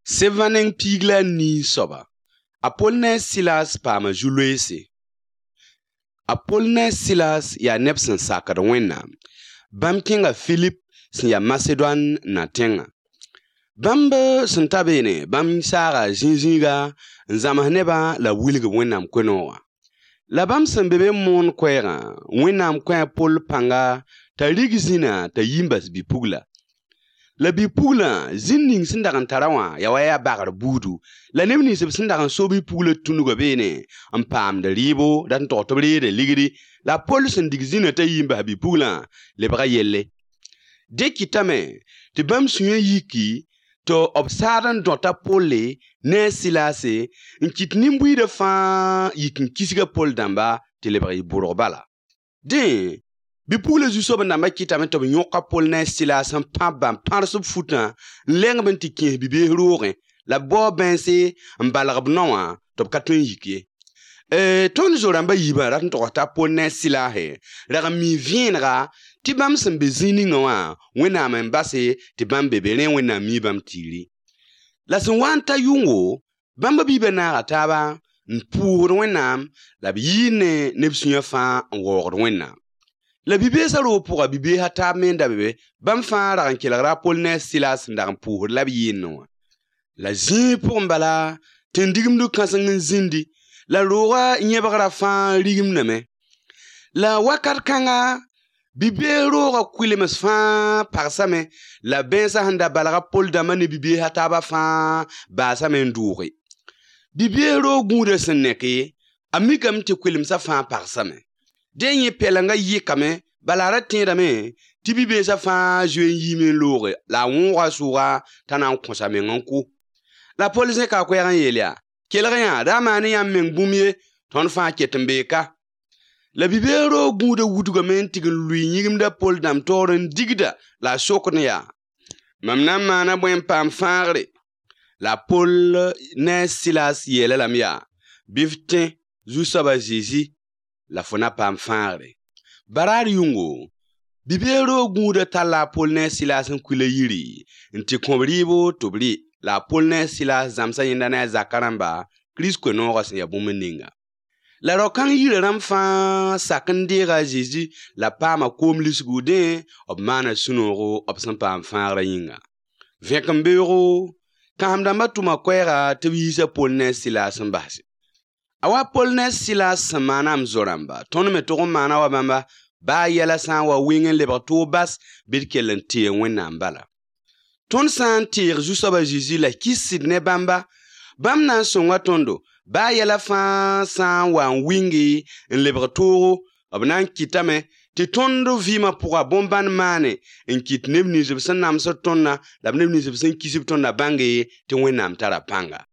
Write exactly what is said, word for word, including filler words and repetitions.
Sevanen pigla ni soba. Apolne Silas pama julwese. Apolne Silas ya nepsen sakar wennam. Bam kinga Philip sin ya Macedon na tenga. Bamba sin tabene bam sara zinzinga nzama neba la wilga wennam kwenowa. La bam sin bebe mon kwera wennam kwen Paul panga ta rigizina ta yimbas bipugla. La bipugla zinning sindagan tarawa ya waya bagar budu la nebni sib sindagan so bipugla tunuga bene am pam da ribo dan to to de ligidi la Paul sin digizina ta yimba bipugla le baga yelle de kitame te bam suye yiki to obsadan dota Paul ne silase nkit nimbui de fa yikin kisiga Paul damba te le baga buro bala de bipugla zu soba namba kitame to nyoka Paul ne Silas en pam par sub futa leng ben tikin bibe roore la bo bense mbalagb noa to katun yiki euh ton joramba yiba rat to ta Paul ne Silas he ra mi vienra ti bam sem bezini noa wena men basse ti bam bebere wena mi bam tiri la sun wanta yungo bamba bibe na ataba npuur wenam la yine nebsunya fa ngor wenam la bibe saro pour bibe hata menda bebe bam fa ra kelra Paul ne Silas ndar pour la yino la zin pour mbala tendigim du kansan zindi la roa nyebagra fa rigim name la wakar kanga bibe roa kuilemes fa parsame la bensa handa balaga Paul damane bibe hata ba fa ba same nduri bibe ro gude seneke amikam te kuilemsa fa parsame denye pelanga yikame balara tindame tibibe sa fa juen yime lore la wonwa sura tanan konsame nganku la police ka ko yan yelia kelrien da mani yam men bumye ton fa ketembeka la bibero gude wutuga men tigin lui nyigim da Paul dam toren digda la soknya mamna mana bwen pam fare la Paul ne Silas yele la mia biftin zu saba zizi la fona pam fare barar yungo bibero gude tala Paul ne Silas nkule yiri nti komribo tobri la Paul ne Silas zamsa yinda na zakaramba Chris ko no gas ya bumeninga la rokan yiri ram fa sakandira Jésus la pama komlis gude ob mana sunoro ob san pam fare yinga vekambero kamda matuma kwera tewisa Paul ne Silas mbasi awa Paul ne Silas manam zoramba ton me to mana wa bamba ba yela san wa wingen le bato bas birkelen tie wennam bala ton san tir juste ba Jésus la kisid ne bamba bam nan songa tondo ba yela fa san wa wingi le bato abnan kitame ti tondo vima pour a bomban mane en kit nebni je san nam so tonna la nebni je san kisib tonna bangi ti wennam tara panga